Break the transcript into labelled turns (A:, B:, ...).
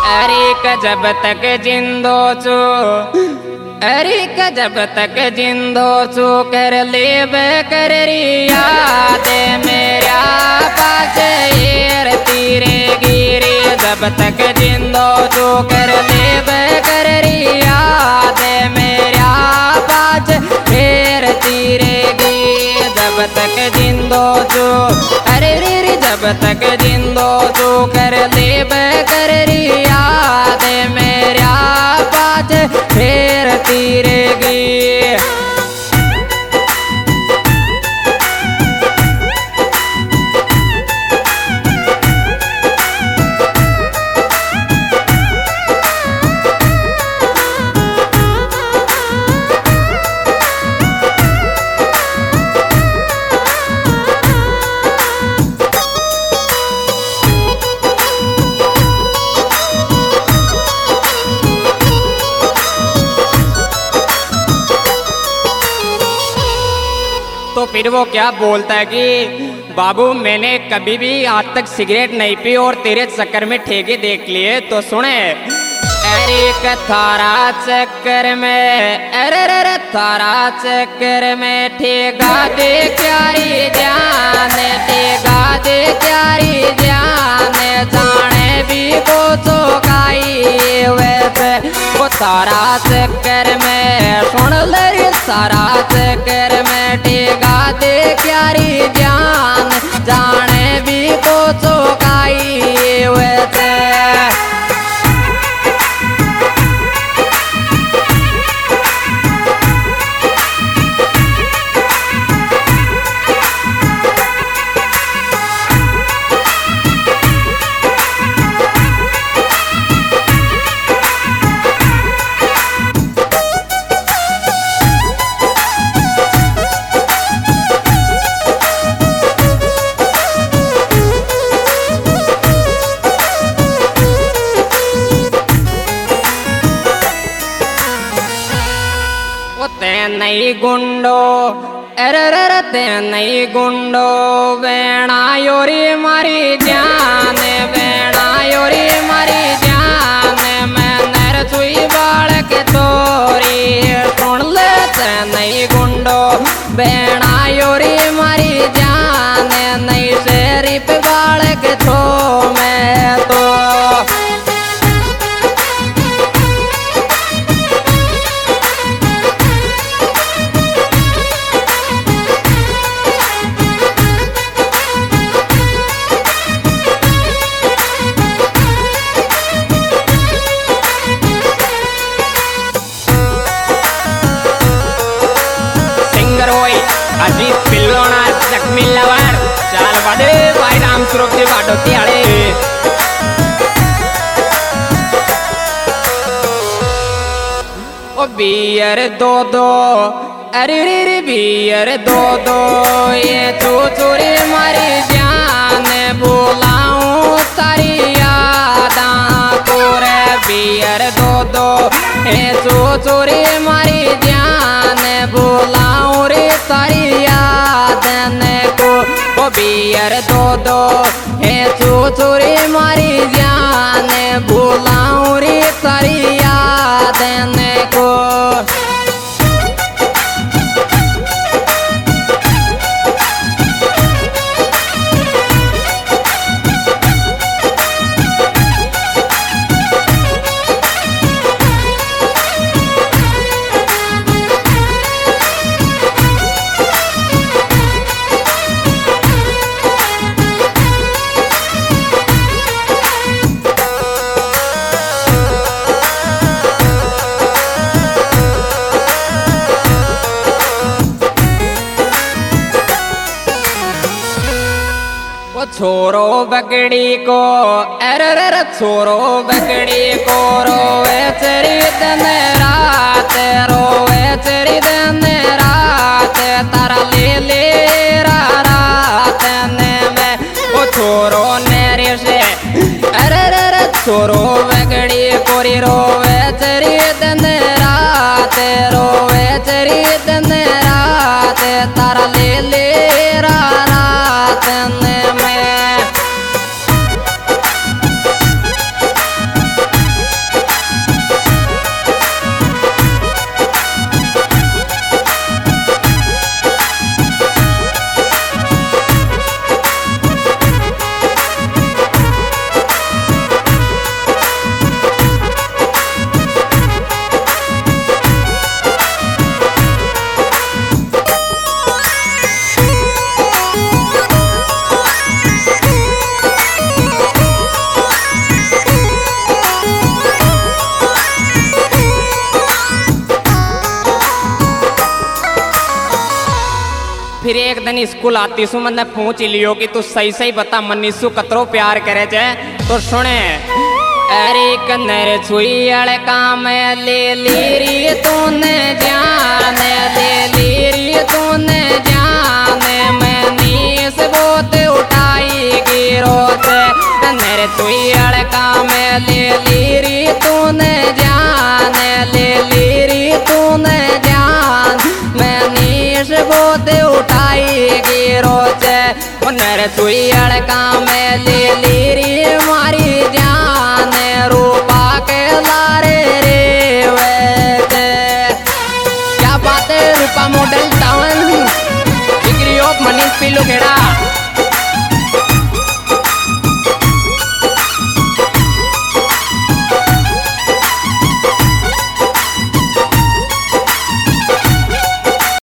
A: अरे जब तक जिंदो चो, अरे जब तक जिंदो चो कर ले कर याद मेरा पास तीरे गिरे। जब तक जिंदो चो कर ले कर याद मेरा पास फिर तीरे गी। जब तक जिंदो चो अरे रे जब तक जिंदो चो कर ले कर याद मेरा पास फिर तीरे गी। तो फिर वो क्या बोलता है कि बाबू मैंने कभी भी आज तक सिगरेट नहीं पी और तेरे चक्कर में ठेके देख लिए। तो सुने अरे थारा चक्कर में अरे थारा चक्कर में ठेका दे क्यारी जान, ठेका दे क्यारी जान जाने भी को चौकाई वैसे। वो तारा चक्कर में सुन ले सारा चक्कर में ठेका दे क्यारी जान जाने भी को चौकाई वैसे। नहीं गुंडो अरे ते नहीं गुंडो बेणा योरी मारी जान, बेणा योरी मारी जान मैं नर छुई बाल के तोरी। सुन ले ते नहीं गुंडो बेणा योरी मारी जान नहीं शेरी पे बाल के थो मैं तो। अजी पिल्लोना जख्मी लवर चाल बदे भाई राम स्वरूप से बाटो त्याड़े। ओ बियर दो दो अरे रे बियर दो दो ये चोरी मारी जान बुलाऊं तारी यादा को रे। बियर दो दो ये चोरी मारी जान बुलाऊं रे तारी याद को। ओ बियर दो दो हे चोरी मारी जान बुलाऊं रे तारी याद को। छोरो बगड़ी को अरे छोरो बगड़ी को रोवे चरी दिन रात, रोवे चरी दिन रात तारा ले ले रात में। वो छोरो नेरे से अरे छोरो बगड़ी कोरी रोवे चरी दिन रात, रोवे चरी दिन रात तारा ले ले रात में। एक दिन स्कूल आती सु मतलब पूछ लियो कि तू सही सही बता मनीषु कतरो प्यार करे जे तो सुने। अरे कन्नर छुई अड़का में ले लीरी तूने जान ले लीरी तूने जान मनीष बोत उठाई गिरो से कन्नर छुई अड़का में ले लीरी तूने जान ले लीरी तूने जान मनीष बोत उठाई गिरो से कन्नर छुई अड़का में ले लीरी मारी जान रूपा के लारे रे वैसे। क्या बात है रूपा मॉडल टाउन डिग्री ऑफ मनीष पिल्लू खेड़ा।